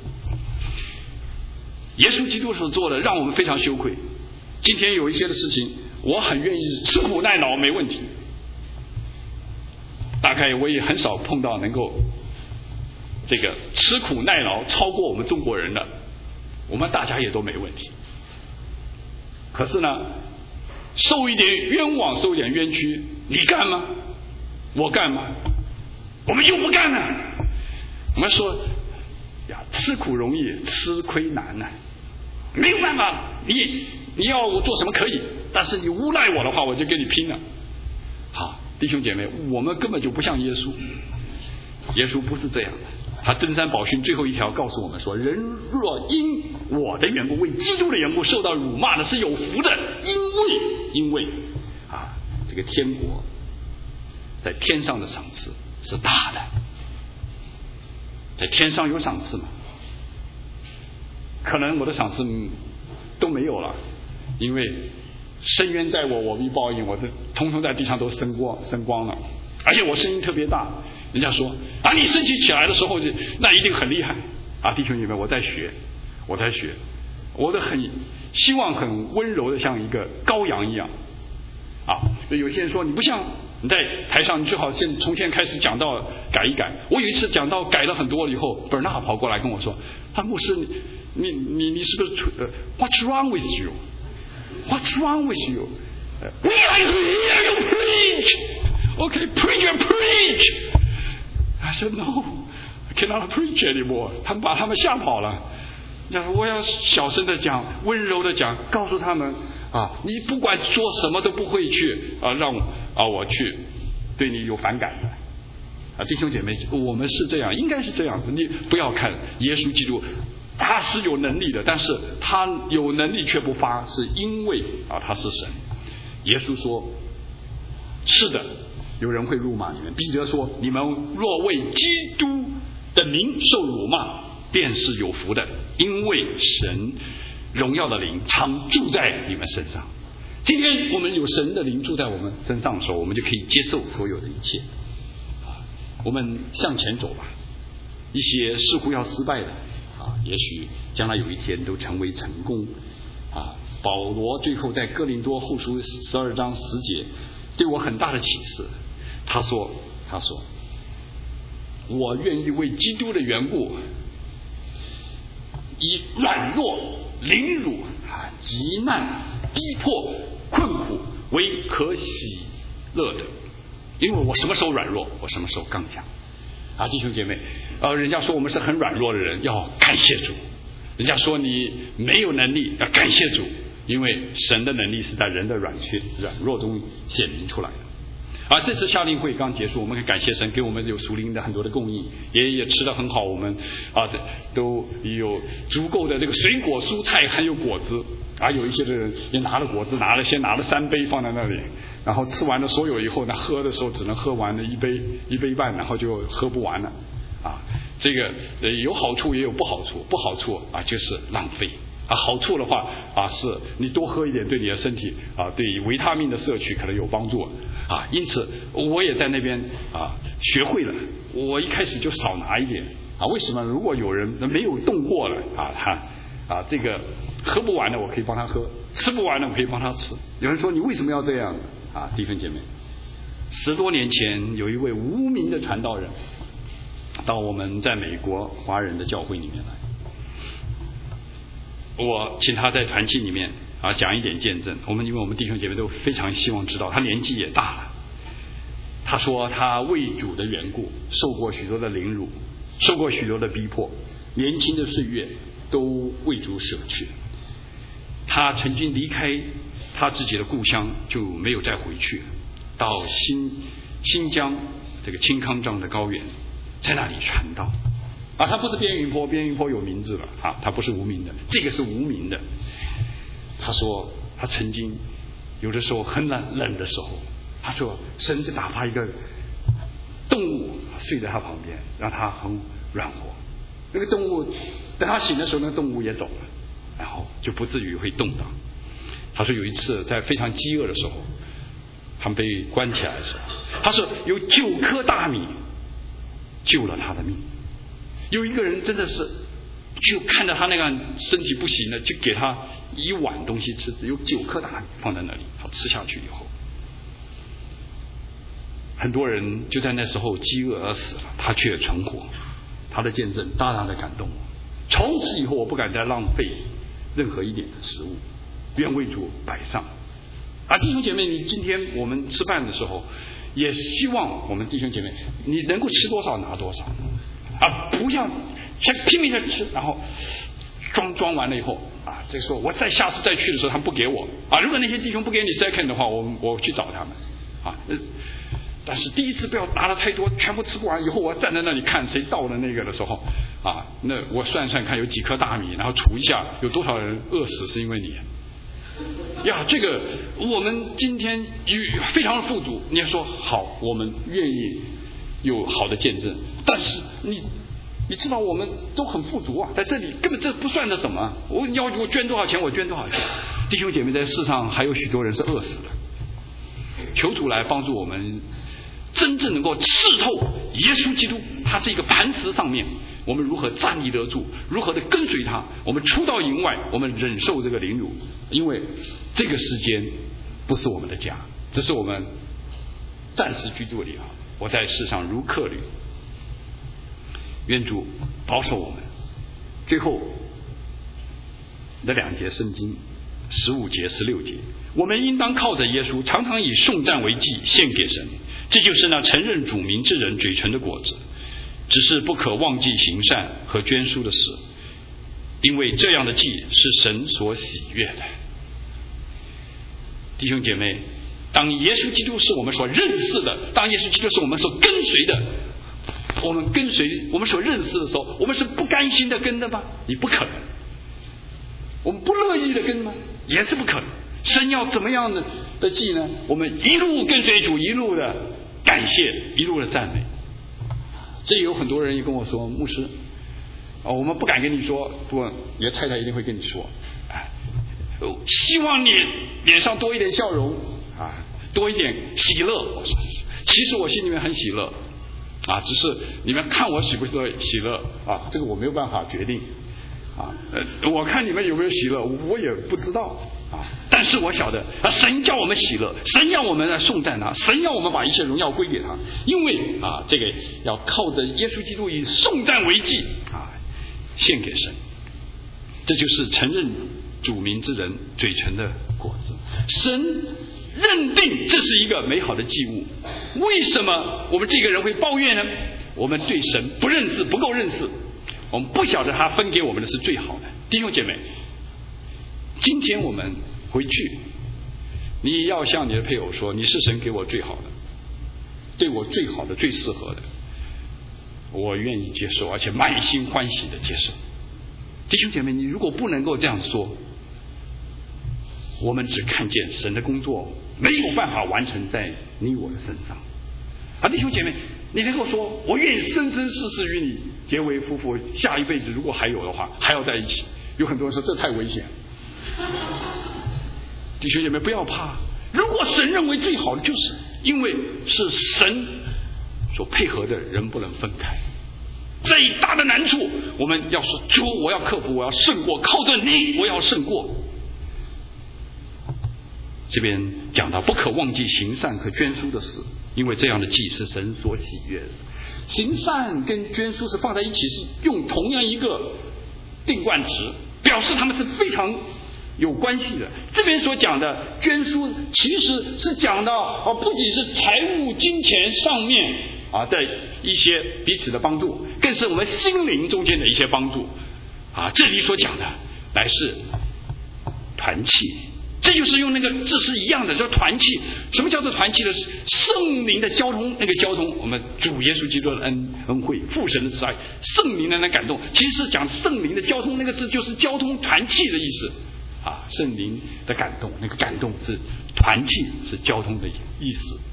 耶稣基督所做的让我们非常羞愧。今天有一些的事情我很愿意吃苦耐劳，没问题，大概我也很少碰到能够这个吃苦耐劳超过我们中国人的，我们大家也都没问题。可是呢，受一点冤枉，受一点冤屈，你干吗？我干吗？我们又不干呢。我们说呀，吃苦容易，吃亏难呢、啊。没有办法，你你要我做什么可以，但是你诬赖我的话，我就跟你拼了。好，弟兄姐妹，我们根本就不像耶稣，耶稣不是这样的。他登山宝训最后一条告诉我们说，人若因我的缘故，为基督的缘故受到辱骂的是有福的，因为因为啊，这个天国在天上的赏赐是大的。在天上有赏赐吗？可能我的赏赐都没有了，因为深渊在我，我必报应，我的通通在地上都生光生光了。而且我声音特别大，人家说啊，你升起起来的时候就那一定很厉害啊！弟兄姐妹，我在学，我在学，我的很希望很温柔的像一个羔羊一样啊。有些人说你不像，你在台上你最好先从前开始讲到改一改。我有一次讲到改了很多了以后，本纳跑过来跟我说，他牧师，你你你是不是呃 What's wrong with you? What's wrong with you? We are here to preach.Okay, preach and preach. I said no, I cannot preach anymore. 他们把他们吓跑了。我要小声的讲，温柔的讲，告诉他们啊，你不管说什么都不会去啊让啊我去对你有反感的啊，弟兄姐妹，我们是这样，应该是这样的。你不要看耶稣基督，他是有能力的，但是他有能力却不发，是因为啊他是神。耶稣说，是的。有人会辱骂你们。彼得说，你们若为基督的名受辱骂，便是有福的，因为神荣耀的灵常住在你们身上。今天我们有神的灵住在我们身上的时候，我们就可以接受所有的一切。我们向前走吧，一些似乎要失败的啊，也许将来有一天都成为成功啊。保罗最后在哥林多后书十二章十节对我很大的启示。他说他说我愿意为基督的缘故，以软弱、凌辱、极难、逼迫、困苦为可喜乐的，因为我什么时候软弱，我什么时候刚强啊！弟兄姐妹，呃，人家说我们是很软弱的人，要感谢主；人家说你没有能力，要感谢主，因为神的能力是在人的软缺软弱中显明出来的。而这次夏令会刚结束，我们很感谢神给我们有属灵的很多的供应，也也吃得很好，我们啊都有足够的这个水果蔬菜还有果子啊，有一些的人也拿了果子，拿了先拿了三杯放在那里，然后吃完了所有以后呢，喝的时候只能喝完了一杯一杯半，然后就喝不完了啊。这个呃有好处也有不好处，不好处啊就是浪费。啊，好处的话啊，是你多喝一点，对你的身体啊，对维他命的摄取可能有帮助啊。因此，我也在那边啊学会了。我一开始就少拿一点啊。为什么？如果有人没有动过了啊，他啊这个喝不完的，我可以帮他喝；吃不完的，我可以帮他吃。有人说你为什么要这样啊？弟兄姐妹，十多年前有一位无名的传道人到我们在美国华人的教会里面来。我请他在团契里面啊讲一点见证。我们因为我们弟兄姐妹都非常希望知道，他年纪也大了。他说他为主的缘故受过许多的凌辱，受过许多的逼迫，年轻的岁月都为主舍去。他曾经离开他自己的故乡就没有再回去，到新新疆这个青康藏的高原，在那里传道。啊，他不是边云坡，边云坡有名字了啊，他不是无名的，这个是无名的。他说他曾经有的时候很冷冷的时候， 他说神就打发一个动物睡在他旁边，让他很软和。那个动物等他醒的时候，那个动物也走了，然后就不至于会动荡。他说有一次在非常饥饿的时候，他们被关起来的时候，他说有九颗大米救了他的命。有一个人真的是就看着他那个身体不行了，就给他一碗东西吃，有九颗大米放在那里，他吃下去以后，很多人就在那时候饥饿而死了，他却存活。他的见证大大的感动我，从此以后我不敢再浪费任何一点的食物，愿为主摆上。啊，弟兄姐妹，你今天我们吃饭的时候，也希望我们弟兄姐妹你能够吃多少拿多少啊，不要先拼命的吃，然后装装完了以后啊，这个时候我再下次再去的时候他们不给我啊，如果那些弟兄不给你 second 的话，我我去找他们啊。但是第一次不要拿的太多，全部吃不完以后，我站在那里看谁到了那个的时候啊，那我算算看有几颗大米，然后数一下有多少人饿死是因为你呀。这个我们今天非常富足，你要说好，我们愿意有好的见证，但是你你知道我们都很富足啊，在这里根本这不算得什么，我要我捐多少钱我捐多少钱。弟兄姐妹，在世上还有许多人是饿死的，求主来帮助我们真正能够刺透耶稣基督，他是一个磐石上面，我们如何站立得住，如何的跟随他。我们出到营外，我们忍受这个凌辱，因为这个世间不是我们的家，这是我们暂时居住的地方。我在世上如客旅，愿主保守我们。最后那两节圣经十五节十六节，我们应当靠着耶稣，常常以颂赞为祭献给神，这就是那承认主名之人嘴唇的果子。只是不可忘记行善和捐书的事，因为这样的祭是神所喜悦的。弟兄姐妹，当耶稣基督是我们所认识的，当耶稣基督是我们所跟随的，我们跟随我们所认识的时候，我们是不甘心的跟的吗？你不可能。我们不乐意的跟吗？也是不可能。神要怎么样的的祭呢？我们一路跟随主，一路的感谢，一路的赞美。这有很多人也跟我说，牧师啊，我们不敢跟你说，不过你的太太一定会跟你说，哎，希望你脸上多一点笑容啊，多一点喜乐。我说，其实我心里面很喜乐啊，只是你们看我喜不喜乐喜乐啊，这个我没有办法决定啊。呃，我看你们有没有喜乐，我也不知道啊。但是我晓得啊，神叫我们喜乐，神要我们来颂赞他，神要我们把一切荣耀归给他，因为啊，这个要靠着耶稣基督以颂赞为祭啊，献给神。这就是承认主名之人嘴唇的果子。神认定这是一个美好的祭物，为什么我们这个人会抱怨呢？我们对神不认识，不够认识，我们不晓得他分给我们的是最好的。弟兄姐妹，今天我们回去，你要向你的配偶说，你是神给我最好的，对我最好的，最适合的，我愿意接受，而且满心欢喜的接受。弟兄姐妹，你如果不能够这样说，我们只看见神的工作没有办法完成在你我的身上啊。弟兄姐妹，你能够说我愿意生生世世与你结为夫妇，下一辈子如果还有的话还要在一起，有很多人说这太危险。弟兄姐妹不要怕，如果神认为最好的，就是因为是神所配合的，人不能分开。最大的难处，我们要说主，我要克服，我要胜过，靠着你我要胜过。这边讲到不可忘记行善和捐书的事，因为这样的祭是神所喜悦的。行善跟捐书是放在一起，是用同样一个定冠词，表示他们是非常有关系的。这边所讲的捐书其实是讲到啊，不仅是财务金钱上面啊的一些彼此的帮助，更是我们心灵中间的一些帮助啊。这里所讲的乃是团契，这就是用那个字是一样的，叫团契。什么叫做团契呢？圣灵的交通，那个交通，我们主耶稣基督的恩恩惠，父神的慈爱，圣灵的那感动，其实是讲圣灵的交通，那个字就是交通团契的意思啊。圣灵的感动，那个感动是团契，是交通的意思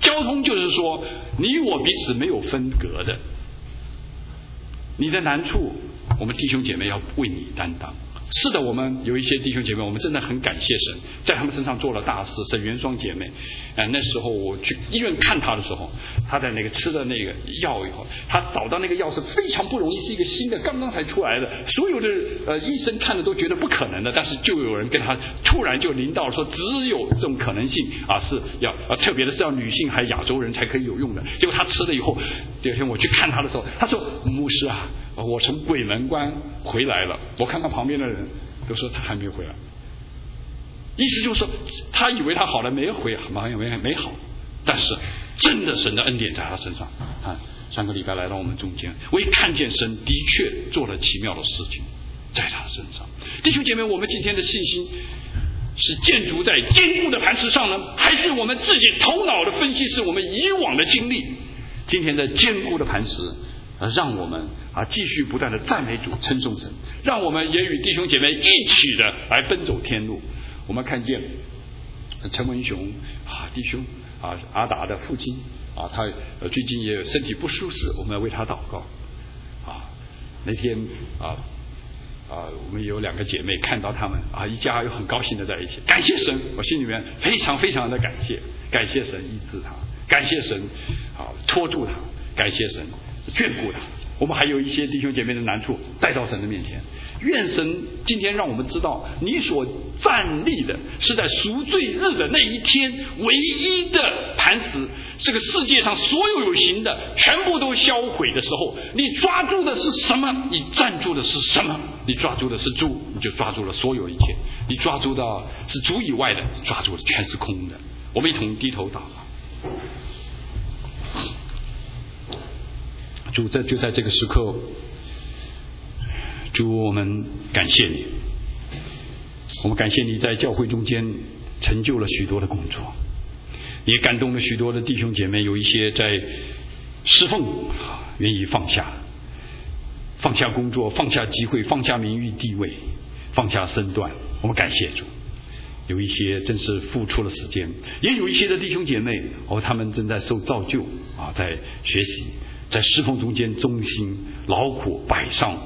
交通就是说你我彼此没有分隔的，你的难处我们弟兄姐妹要为你担当。是的，我们有一些弟兄姐妹，我们真的很感谢神，在他们身上做了大事。沈元双姐妹，呃，那时候我去医院看她的时候，她在那个吃了那个药以后，她找到那个药是非常不容易，是一个新的，刚刚才出来的，所有的呃医生看的都觉得不可能的，但是就有人跟她突然就临到说，只有这种可能性啊，是要啊，特别的是要女性还有亚洲人才可以有用的。结果她吃了以后，第二天我去看她的时候，她说：“牧师啊，我从鬼门关回来了。”我看看旁边的人都说他还没有回来，意思就是说他以为他好了，没回，没没没好，但是真的神的恩典在他身上啊！上个礼拜来到我们中间，我一看见神的确做了奇妙的事情在他身上。弟兄姐妹，我们今天的信心是建筑在坚固的磐石上呢，还是我们自己头脑的分析，是我们以往的经历？今天的坚固的磐石让我们啊继续不断的赞美主，称颂神，让我们也与弟兄姐妹一起的来奔走天路。我们看见陈文雄啊弟兄啊阿达的父亲啊，他呃最近也身体不舒适，我们要为他祷告啊。那天啊啊我们有两个姐妹看到他们啊一家又很高兴的在一起，感谢神，我心里面非常非常的感谢，感谢神医治他，感谢神啊托住他，感谢神眷顾他。我们还有一些弟兄姐妹的难处带到神的面前，愿神今天让我们知道，你所站立的是在赎罪日的那一天唯一的磐石，这个世界上所有有形的全部都销毁的时候，你抓住的是什么？你站住的是什么？你抓住的是主，你就抓住了所有一切；你抓住的是主以外的，抓住的全是空的。我们一同低头祷告。主，在就在这个时刻，主，我们感谢你，我们感谢你在教会中间成就了许多的工作，也感动了许多的弟兄姐妹，有一些在侍奉愿意放下，放下工作，放下机会，放下名誉地位，放下身段。我们感谢主，有一些真是付出了时间，也有一些的弟兄姐妹哦，他们正在受造就啊，在学习，在侍奉中间忠心劳苦摆上，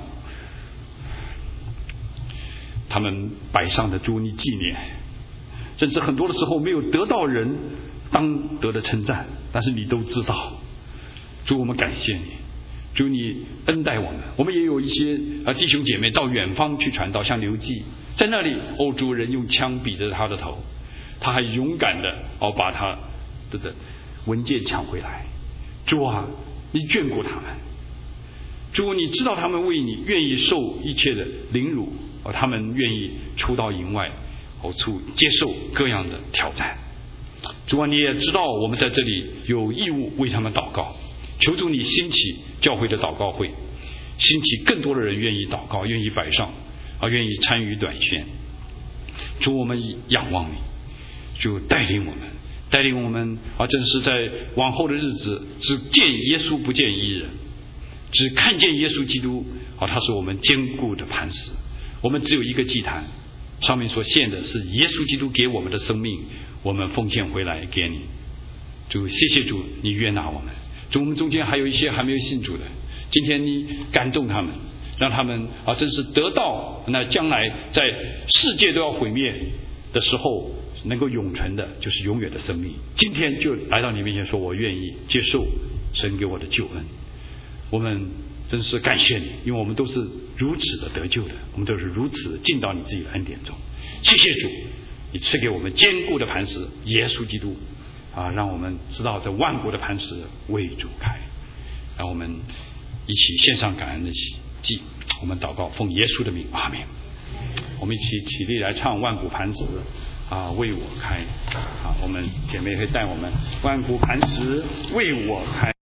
他们摆上的主你纪念，甚至很多的时候没有得到人当得的称赞，但是你都知道。主，我们感谢你，主你恩待我们。我们也有一些啊弟兄姐妹到远方去传道，像刘记，在那里欧洲人用枪比着他的头，他还勇敢的哦把他的文件抢回来。主啊，你眷顾他们，主你知道他们为你愿意受一切的凌辱，哦，他们愿意出到营外，哦出接受各样的挑战。主啊，你也知道我们在这里有义务为他们祷告，求主你兴起教会的祷告会，兴起更多的人愿意祷告，愿意摆上啊，愿意参与短宣。主，我们仰望你，就带领我们，带领我们啊！正是在往后的日子，只见耶稣不见一人，只看见耶稣基督啊，他是我们坚固的磐石。我们只有一个祭坛，上面所献的是耶稣基督给我们的生命，我们奉献回来给你。主，谢谢主，你悦纳我们。主，我们中间还有一些还没有信主的，今天你感动他们，让他们啊，真是得到那将来在世界都要毁灭的时候能够永存的，就是永远的生命。今天就来到你面前说，我愿意接受神给我的救恩。我们真是感谢你，因为我们都是如此的得救的，我们都是如此的进到你自己的恩典中。谢谢主，你赐给我们坚固的磐石耶稣基督啊，让我们知道这万国的磐石为主开。让我们一起献上感恩的祭，我们祷告，奉耶稣的名，阿们。我们一起起立来唱万古磐石啊，为我开啊！我们姐妹会带我们万古磐石为我开。